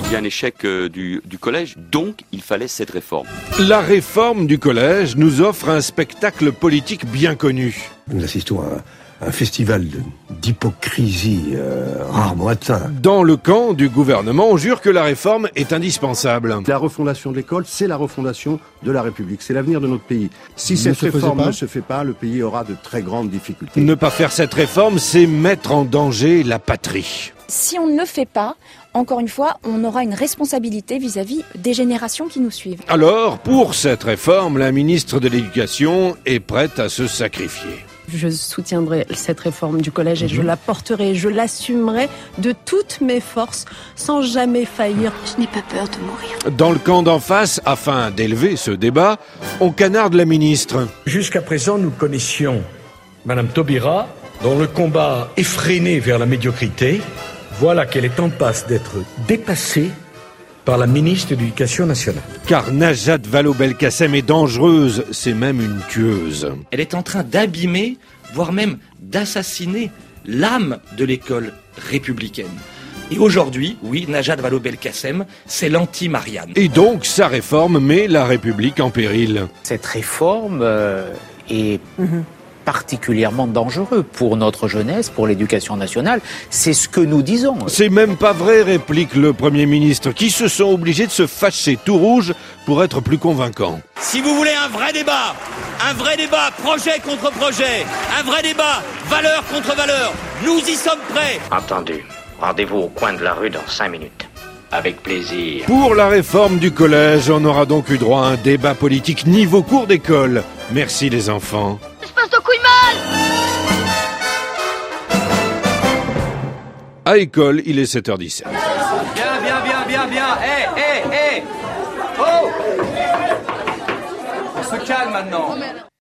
Il y a un échec du collège, donc il fallait cette réforme. La réforme du collège nous offre un spectacle politique bien connu. Nous assistons à un festival d'hypocrisie rarement atteint. Dans le camp du gouvernement, on jure que la réforme est indispensable. La refondation de l'école, c'est la refondation de la République. C'est l'avenir de notre pays. Si cette réforme ne se fait pas, le pays aura de très grandes difficultés. Ne pas faire cette réforme, c'est mettre en danger la patrie. Si on ne le fait pas, encore une fois, on aura une responsabilité vis-à-vis des générations qui nous suivent. Alors, pour cette réforme, la ministre de l'Éducation est prête à se sacrifier. Je soutiendrai cette réforme du collège et je la porterai, je l'assumerai de toutes mes forces sans jamais faillir. Je n'ai pas peur de mourir. Dans le camp d'en face, afin d'élever ce débat, on canarde la ministre. Jusqu'à présent, nous connaissions Madame Taubira, dont le combat effréné vers la médiocrité. Voilà qu'elle est en passe d'être dépassée par la ministre de l'Éducation nationale. Car Najat Vallaud-Belkacem est dangereuse, c'est même une tueuse. Elle est en train d'abîmer, voire même d'assassiner l'âme de l'école républicaine. Et aujourd'hui, oui, Najat Vallaud-Belkacem, c'est l'anti-Marianne. Et donc, sa réforme met la République en péril. Cette réforme est particulièrement dangereux pour notre jeunesse, pour l'éducation nationale. C'est ce que nous disons. C'est même pas vrai, réplique le Premier ministre, qui se sont obligés de se fâcher tout rouge pour être plus convaincants. Si vous voulez un vrai débat, projet contre projet, un vrai débat, valeur contre valeur, nous y sommes prêts. Entendu. Rendez-vous au coin de la rue dans 5 minutes. Avec plaisir. Pour la réforme du collège, on aura donc eu droit à un débat politique niveau cours d'école. Merci les enfants. Espèce de couille mal! À école, il est 7h17. Bien. Oh! On se calme maintenant.